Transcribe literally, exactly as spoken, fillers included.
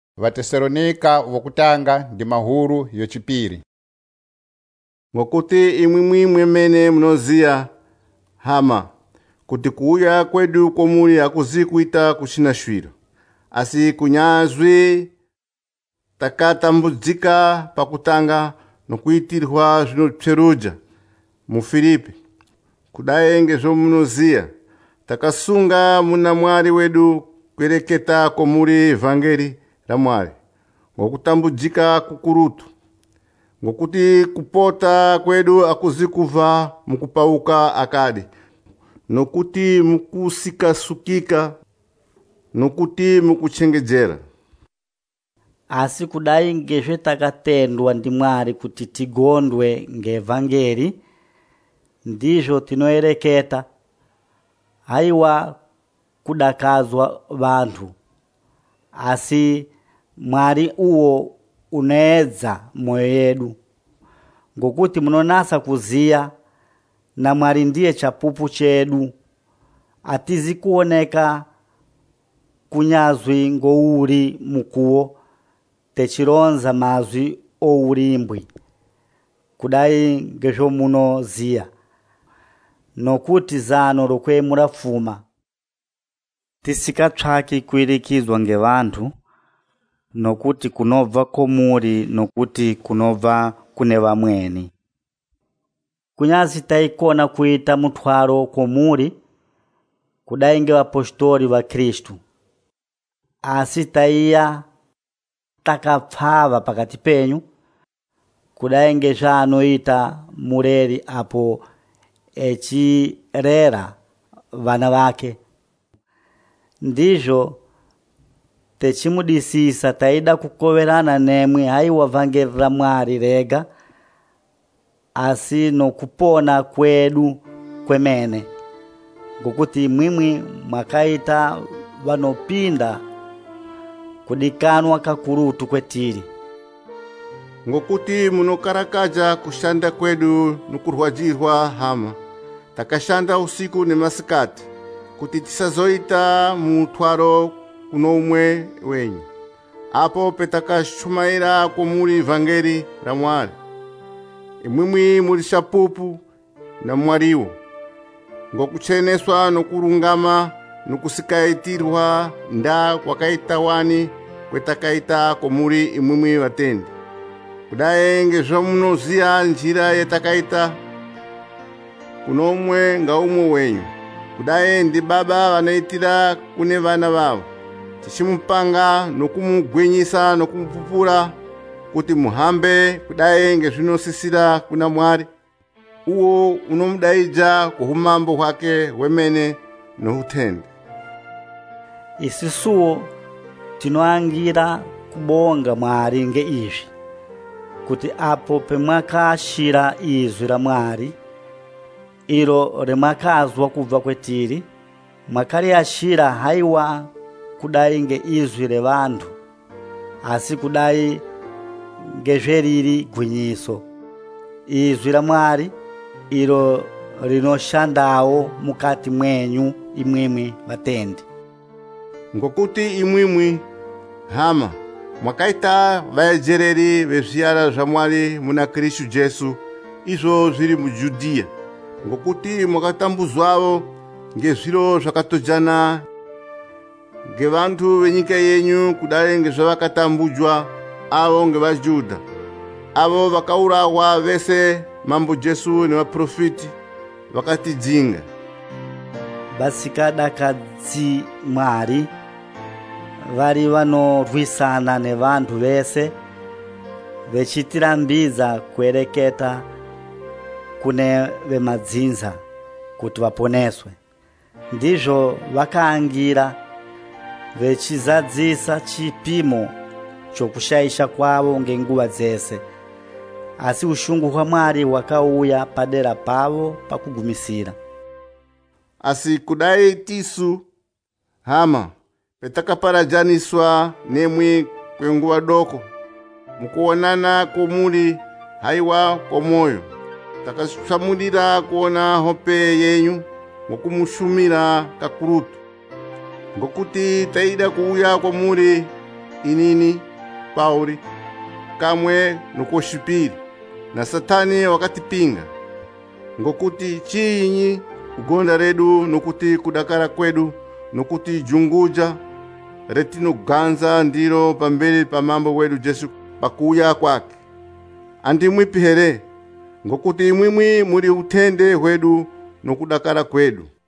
Vatesalonika wokutanga ndi mahulu yochipiri. Mwakuti imwimwi mwemene munoziya hama kuti kuuya kwedu komuli akuzikuita kuchinashwiro asi kunyazwi takatambudzika pakutanga nokuitirwa zvinopseruja mu Filipi kudaye zvomunoziya takasunga muna mwari wedu kwereketa komuli evangeli la mwari ngokutambudzika kukurutu ngokuti kupota kwedu akuzikuva mukupauka akadi nokuti mukusikasukika nokuti mukuchengedzera asi kudai ngezve takatendwa ndi mwari kuti tigondwe ngevangeli ndizvo tinoereketa haiwa kudakazwa vantu asi mwari uwo unoedza moyo yedu ngokuti munonasa kuziya na mwari ndiye chapupu chedu atizi kuoneka kunyazwi ngouri mukuwo techironza mazwi oulimbwi kudai ngezvo munoziya nokuti zano rokwe murafuma tisikatsvaki kuirikizwa ngevantu nokuti kunobva komuri nokuti kunobva kune vamweni kunyazi taikona kuita mutwaro komuri kudai ngevapostori va Kristu asi taiya takapfava pakati penyu kudai ngezvaanoita mureri apo echirera vana vake ndizvo techimudisisa taida kukoverana nemwe haiwa vangeli la mwari rega asi nokupona kwedu kwemene ngokuti mwimwi mwakaita vanopinda kudikanwa kakurutu kwetiri ngokuti munokarakaja kushanda kwedu nukurwadzirwa hama takashanda usiku nemasikati kuti tisazoita mutwaro kuno umwe wenyu apo petakashumaira komuli evangeli la mwari imwimwi muli chapupu na mwariwo ngokucheneswa nokurungama nokusikaitirwa nda kwakaita wani kwetakaita komuli imwimwi vatendi kudaye ngezvamunoziya njira yetakaita kuno umwe ngaumwe wenyu kudaye ndi baba vanoitira kune vana vavo tichimupanga nokumugwinyisa nokumupupura kuti muhambe kudaye ngezvinosisira kuna mwari uwo unomudaidza kuhumambo hwake wemene noutende isisuwo tinoangira kubonga mwari ngeizvi kuti apo pemwakashira izwi la mwari iro remakazwa kubva kwetiri mwakariashira haiwa kudai ngeizwi revantu asi kudai ngezveriri gwinyiso izwi la mwari iro rinoshandawo mukati mwenyu imwimwi vatendi ngokuti imwimwi hama mwakaita vaejereri vezviyara zva mwari muna Kristu Jesu izvo zviri muJudhiya ngokuti mwakatambuzwawo ngezviro zvakatojana ngevantu venyika yenyu kudai ngezvavakatambudzwa avo ngevaJudha avo vakaurawa vese mambo Jesu nevaprofiti vakatidzinga vasikadakadzi mwari vari vanorwisana nevantu vese vechitirambidza kuereketa kune vemadzinza kuti vaponeswe ndizvo vakaangira vechizadzisa chipimo chokushaisha kwavo ngenguva dzese asi ushungu hwa mwari hwakauya padera pavo pakugumisira asi kudai tisu hama petakaparajaniswa nemwi kwenguva doko mukuonana komuli haiwa komoyo takashamulira kuona hope yenyu ngokumushumira kakurutu ngokuti taida kuuya kwamuri inini Pauli kamwe nukoshipiri na Satani wakatipinga ngokuti chinyi kugonda redu nukuti kudakara kwedu nukuti junguja retinoganza ndiro pambele pa mambo wedu Jesu pakuya kwake. Andimwipihere ngokuti imwimwi muri utende wedu nokudakara kwedu.